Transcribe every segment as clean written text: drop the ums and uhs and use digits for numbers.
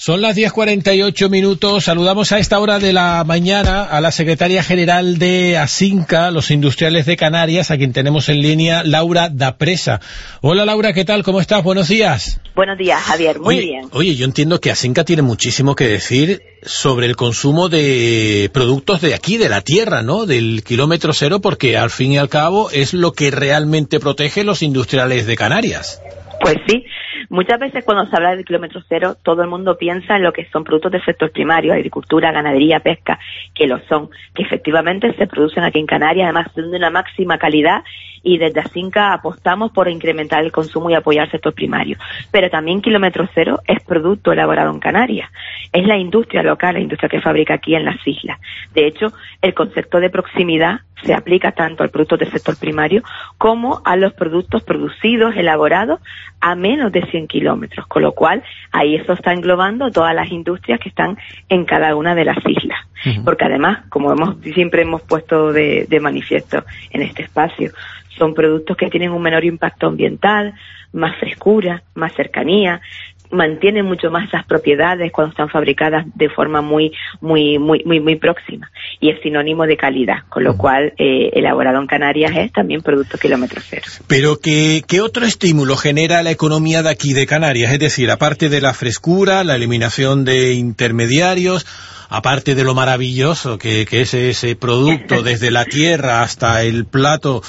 Son las 10:48. Saludamos a esta hora de la mañana a la secretaria general de ASINCA, los industriales de Canarias, a quien tenemos en línea, Laura da Presa. Hola Laura, ¿qué tal? ¿Cómo estás? Buenos días. Buenos días, Javier. Muy bien. Oye, yo entiendo que ASINCA tiene muchísimo que decir sobre el consumo de productos de aquí, de la tierra, ¿no? Del kilómetro cero, porque al fin y al cabo es lo que realmente protege los industriales de Canarias. Pues sí. Muchas veces cuando se habla del kilómetro cero, todo el mundo piensa en lo que son productos del sector primario, agricultura, ganadería, pesca, que lo son, que efectivamente se producen aquí en Canarias, además de una máxima calidad, y desde ASINCA apostamos por incrementar el consumo y apoyar el sector primario. Pero también kilómetro cero es producto elaborado en Canarias. Es la industria local, la industria que fabrica aquí en las islas. De hecho, el concepto de proximidad se aplica tanto al producto del sector primario como a los productos producidos, elaborados a menos de 100 kilómetros, con lo cual ahí eso está englobando todas las industrias que están en cada una de las islas. Porque además, como siempre hemos puesto de manifiesto en este espacio, son productos que tienen un menor impacto ambiental, más frescura, más cercanía, mantienen mucho más las propiedades cuando están fabricadas de forma muy próxima, y es sinónimo de calidad, con lo cual elaborado en Canarias es también producto kilómetro cero. Pero ¿qué otro estímulo genera la economía de aquí de Canarias? Es decir, aparte de la frescura, la eliminación de intermediarios, aparte de lo maravilloso que es ese producto desde la tierra hasta el plato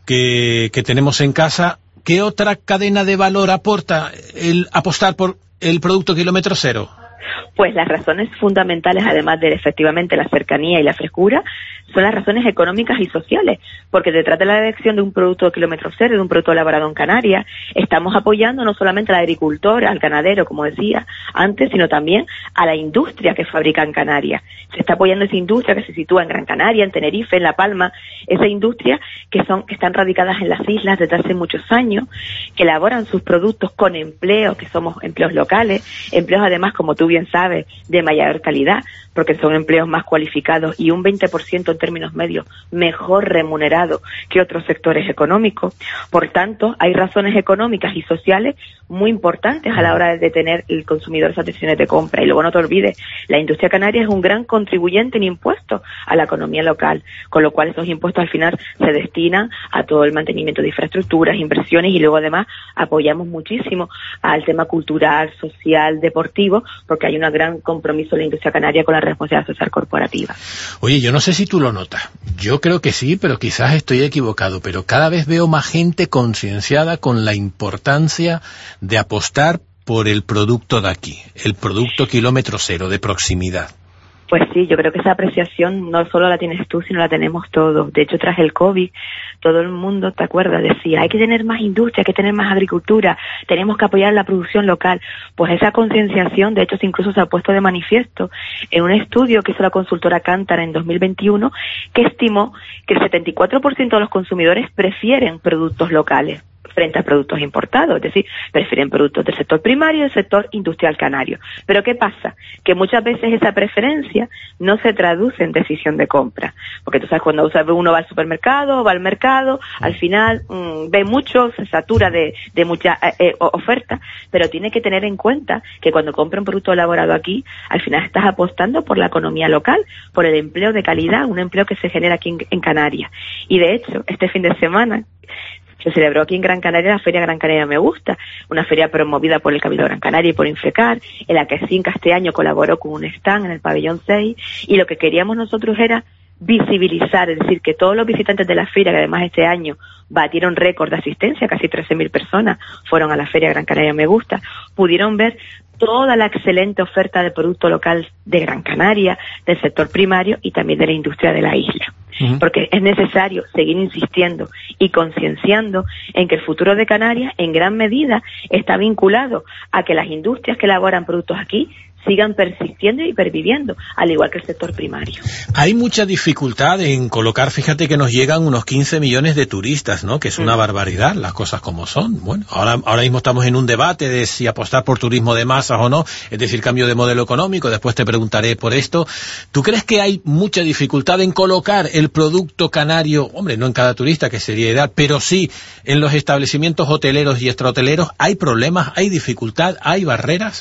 que tenemos en casa, ¿qué otra cadena de valor aporta el apostar por el producto kilómetro cero? Pues las razones fundamentales, además de efectivamente la cercanía y la frescura, son las razones económicas y sociales, porque detrás de la elección de un producto de kilómetro cero, de un producto elaborado en Canarias, estamos apoyando no solamente al agricultor, al ganadero, como decía antes, sino también a la industria que fabrica en Canarias. Se está apoyando esa industria que se sitúa en Gran Canaria, en Tenerife, en La Palma, esa industria que están radicadas en las islas desde hace muchos años, que elaboran sus productos con empleos, que somos empleos locales, empleos además, como tú bien sabes, de mayor calidad, porque son empleos más cualificados y un 20% en términos medios mejor remunerado que otros sectores económicos. Por tanto, hay razones económicas y sociales muy importantes a la hora de tener el consumidor esas decisiones de compra. Y luego no te olvides, la industria canaria es un gran contribuyente en impuestos a la economía local, con lo cual esos impuestos al final se destinan a todo el mantenimiento de infraestructuras, inversiones, y luego además apoyamos muchísimo al tema cultural, social, deportivo, porque hay un gran compromiso de la industria canaria con la responsabilidad social corporativa. Oye, yo no sé si tú lo notas, yo creo que sí, pero quizás estoy equivocado, pero cada vez veo más gente concienciada con la importancia de apostar por el producto de aquí, el producto kilómetro cero, de proximidad. Pues sí, yo creo que esa apreciación no solo la tienes tú, sino la tenemos todos. De hecho, tras el COVID, todo el mundo, ¿te acuerdas? Decía, hay que tener más industria, hay que tener más agricultura, tenemos que apoyar la producción local. Pues esa concienciación, de hecho, incluso se ha puesto de manifiesto en un estudio que hizo la consultora Kantar en 2021, que estimó que el 74% de los consumidores prefieren productos locales frente a productos importados, es decir, prefieren productos del sector primario y del sector industrial canario. Pero ¿qué pasa? Que muchas veces esa preferencia no se traduce en decisión de compra, porque tú sabes, cuando uno va al supermercado, va al mercado, al final ve mucho, se satura de mucha oferta, pero tiene que tener en cuenta que cuando compra un producto elaborado aquí, al final estás apostando por la economía local, por el empleo de calidad, un empleo que se genera aquí en Canarias. Y de hecho, este fin de semana se celebró aquí en Gran Canaria la Feria Gran Canaria Me Gusta, una feria promovida por el Cabildo Gran Canaria y por Infecar, en la que ASINCA este año colaboró con un stand en el pabellón 6, y lo que queríamos nosotros era visibilizar, es decir, que todos los visitantes de la feria, que además este año batieron récord de asistencia, casi 13.000 personas fueron a la Feria Gran Canaria Me Gusta, pudieron ver toda la excelente oferta de producto local de Gran Canaria, del sector primario y también de la industria de la isla. Porque es necesario seguir insistiendo y concienciando en que el futuro de Canarias en gran medida está vinculado a que las industrias que elaboran productos aquí sigan persistiendo y perviviendo, al igual que el sector primario. Hay mucha dificultad en colocar, fíjate que nos llegan unos 15 millones de turistas, ¿no? Que es una barbaridad, las cosas como son. Bueno, ahora mismo estamos en un debate de si apostar por turismo de masas o no, es decir, cambio de modelo económico, después te preguntaré por esto. ¿Tú crees que hay mucha dificultad en colocar el producto canario, hombre, no en cada turista, que sería ideal, pero sí en los establecimientos hoteleros y extrahoteleros? ¿Hay problemas, hay dificultad, hay barreras o no?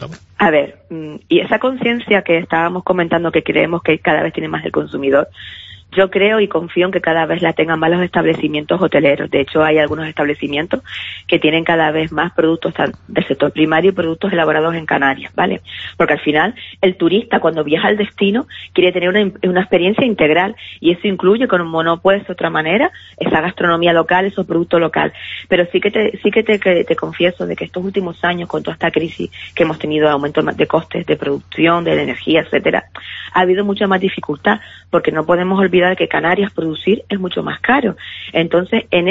A ver, y esa conciencia que estábamos comentando que creemos que cada vez tiene más el consumidor, yo creo y confío en que cada vez la tengan más los establecimientos hoteleros. De hecho, hay algunos establecimientos que tienen cada vez más productos del sector primario y productos elaborados en Canarias, ¿vale? Porque al final, el turista cuando viaja al destino quiere tener una experiencia integral y eso incluye, como no puede ser de otra manera, esa gastronomía local, esos productos local. Pero sí que te confieso de que estos últimos años, con toda esta crisis que hemos tenido, aumento de costes de producción, de la energía, etcétera, ha habido mucha más dificultad, porque no podemos olvidar que Canarias producir es mucho más caro. Entonces, en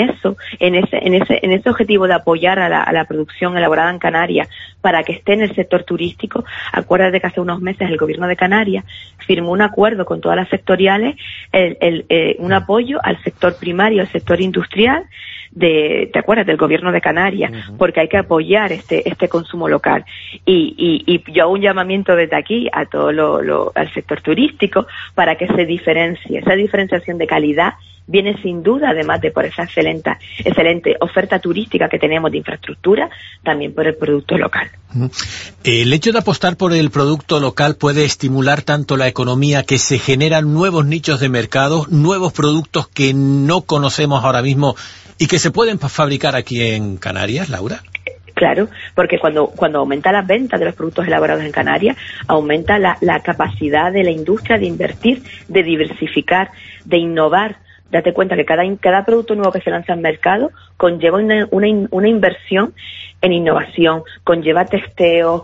ese objetivo de apoyar a la producción elaborada en Canarias para que esté en el sector turístico, acuérdate que hace unos meses el gobierno de Canarias firmó un acuerdo con todas las sectoriales, un apoyo al sector primario, al sector industrial, ¿te acuerdas? Del gobierno de Canarias, porque hay que apoyar este consumo local. Y yo hago un llamamiento desde aquí a todo al sector turístico para que se diferencie. Esa diferenciación de calidad viene sin duda, además de por esa excelente oferta turística que tenemos de infraestructura, también por el producto local. El hecho de apostar por el producto local puede estimular tanto la economía, que se generan nuevos nichos de mercado, nuevos productos que no conocemos ahora mismo y que se pueden fabricar aquí en Canarias, Laura. Claro, porque cuando aumenta las ventas de los productos elaborados en Canarias, aumenta la capacidad de la industria de invertir, de diversificar, de innovar. Date cuenta que cada producto nuevo que se lanza al mercado conlleva una inversión en innovación, conlleva testeo,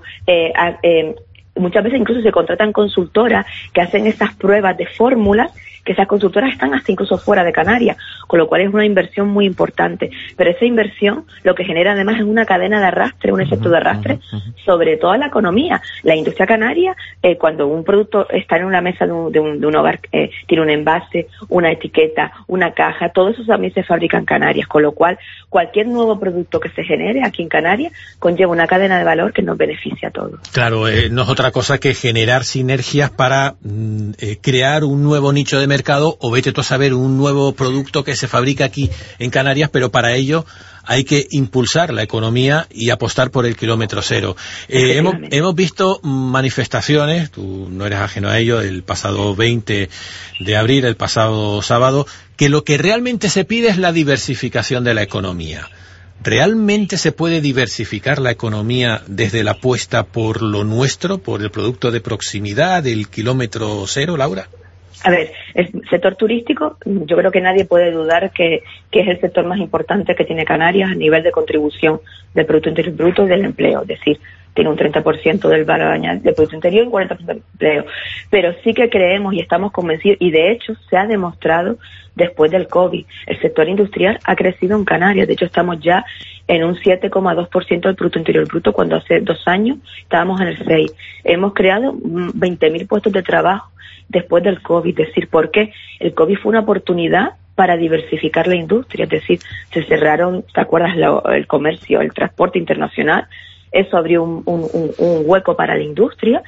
muchas veces incluso se contratan consultoras que hacen esas pruebas de fórmulas, que esas consultoras están hasta incluso fuera de Canarias, con lo cual es una inversión muy importante. Pero esa inversión lo que genera además es una cadena de arrastre, un efecto de arrastre sobre toda la economía. La industria canaria, cuando un producto está en una mesa de un hogar, tiene un envase, una etiqueta, una caja, todo eso también se fabrica en Canarias, con lo cual cualquier nuevo producto que se genere aquí en Canarias conlleva una cadena de valor que nos beneficia a todos. Claro, no es otra cosa que generar sinergias para crear un nuevo nicho de mercado, o vete tú a saber un nuevo producto que se fabrica aquí en Canarias, pero para ello hay que impulsar la economía y apostar por el kilómetro cero. Hemos visto manifestaciones, tú no eres ajeno a ello, el pasado 20 de abril, el pasado sábado, que lo que realmente se pide es la diversificación de la economía. ¿Realmente se puede diversificar la economía desde la apuesta por lo nuestro, por el producto de proximidad, del kilómetro cero, Laura? A ver, el sector turístico, yo creo que nadie puede dudar que es el sector más importante que tiene Canarias a nivel de contribución del Producto Interior Bruto y del empleo. Es decir, tiene un 30% del valor añadido del Producto Interior y un 40% del empleo. Pero sí que creemos y estamos convencidos, y de hecho se ha demostrado después del COVID, el sector industrial ha crecido en Canarias. De hecho, estamos ya en un 7,2% del Producto Interior Bruto, cuando hace 2 años estábamos en el 6%. Hemos creado 20.000 puestos de trabajo después del COVID. Es decir, ¿por qué? El COVID fue una oportunidad para diversificar la industria. Es decir, se cerraron, ¿te acuerdas? El comercio, el transporte internacional. Eso abrió un hueco para la industria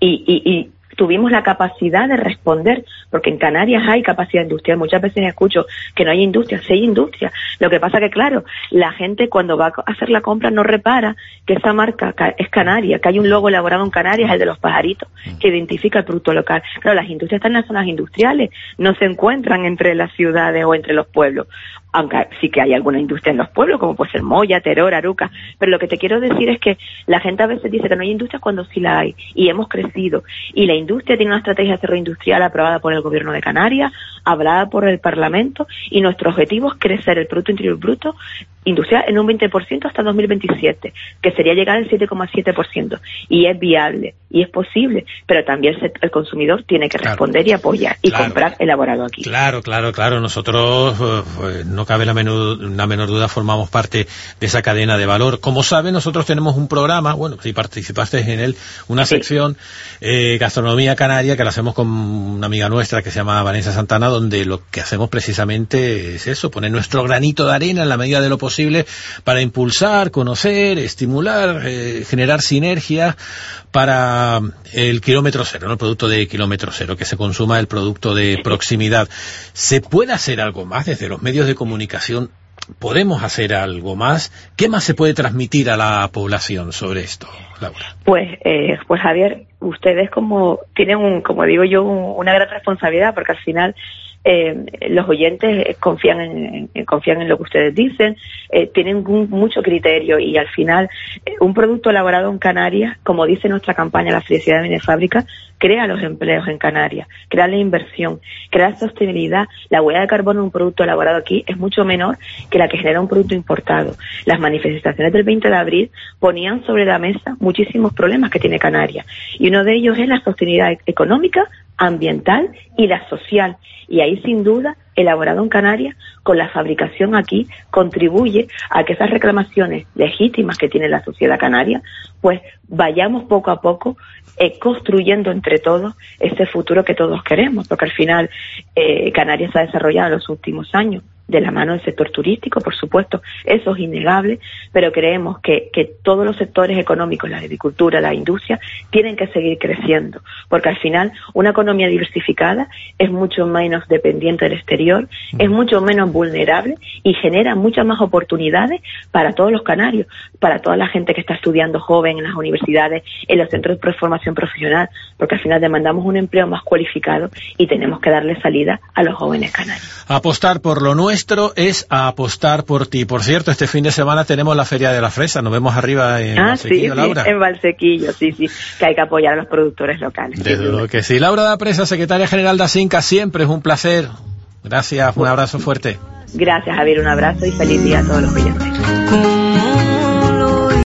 y tuvimos la capacidad de responder, porque en Canarias hay capacidad industrial. Muchas veces escucho que no hay industria, sí hay industria. Lo que pasa que, claro, la gente cuando va a hacer la compra no repara que esa marca es canaria, que hay un logo elaborado en Canarias, el de los pajaritos, que identifica el producto local. Claro, las industrias están en las zonas industriales, no se encuentran entre las ciudades o entre los pueblos. Aunque sí que hay alguna industria en los pueblos, como puede ser Moya, Teror, Aruca, pero lo que te quiero decir es que la gente a veces dice que no hay industria cuando sí la hay, y hemos crecido, y la industria tiene una estrategia de desarrollo industrial aprobada por el Gobierno de Canarias, hablada por el Parlamento, y nuestro objetivo es crecer el Producto Interior Bruto industrial en un 20% hasta 2027, que sería llegar al 7,7%, y es viable, y es posible, pero también el consumidor tiene que responder y apoyar, y comprar elaborado aquí. Claro, nosotros no cabe la menor duda, formamos parte de esa cadena de valor. Como saben, nosotros tenemos un programa, bueno, si participaste en él, una sección, Gastronomía Canaria, que la hacemos con una amiga nuestra que se llama Vanessa Santana, donde lo que hacemos precisamente es eso, poner nuestro granito de arena en la medida de lo posible para impulsar, conocer, estimular, generar sinergias para el kilómetro cero, ¿no? El producto de kilómetro cero, que se consuma el producto de proximidad. ¿Se puede hacer algo más desde los medios de comunicación ¿podemos hacer algo más? ¿Qué más se puede transmitir a la población sobre esto, Laura? Pues Javier, ustedes tienen como digo yo, una gran responsabilidad, porque al final los oyentes confían en lo que ustedes dicen, tienen mucho criterio, y al final un producto elaborado en Canarias, como dice nuestra campaña La felicidad viene de fábrica, crea los empleos en Canarias, crea la inversión, crea la sostenibilidad. La huella de carbono de un producto elaborado aquí es mucho menor que la que genera un producto importado. Las manifestaciones del 20 de abril ponían sobre la mesa muchísimos problemas que tiene Canarias, y uno de ellos es la sostenibilidad económica, ambiental y la social. Y ahí, sin duda, elaborado en Canarias, con la fabricación aquí, contribuye a que esas reclamaciones legítimas que tiene la sociedad canaria, pues vayamos poco a poco construyendo entre todos ese futuro que todos queremos, porque al final Canarias se ha desarrollado en los últimos años de la mano del sector turístico, por supuesto, eso es innegable, pero creemos que todos los sectores económicos, la agricultura, la industria, tienen que seguir creciendo, porque al final una economía diversificada es mucho menos dependiente del exterior, es mucho menos vulnerable y genera muchas más oportunidades para todos los canarios, para toda la gente que está estudiando joven en las universidades, en los centros de formación profesional, porque al final demandamos un empleo más cualificado y tenemos que darle salida a los jóvenes canarios. Apostar por lo nuestro es apostar por ti. Por cierto, este fin de semana tenemos la Feria de la Fresa. Nos vemos arriba en Valsequillo, sí, Laura. En Valsequillo, sí, que hay que apoyar a los productores locales. Desde luego que sí. Laura da Presa, secretaria general de Asinca, siempre es un placer. Gracias, un abrazo fuerte. Gracias, Javier, un abrazo y feliz día a todos los oyentes.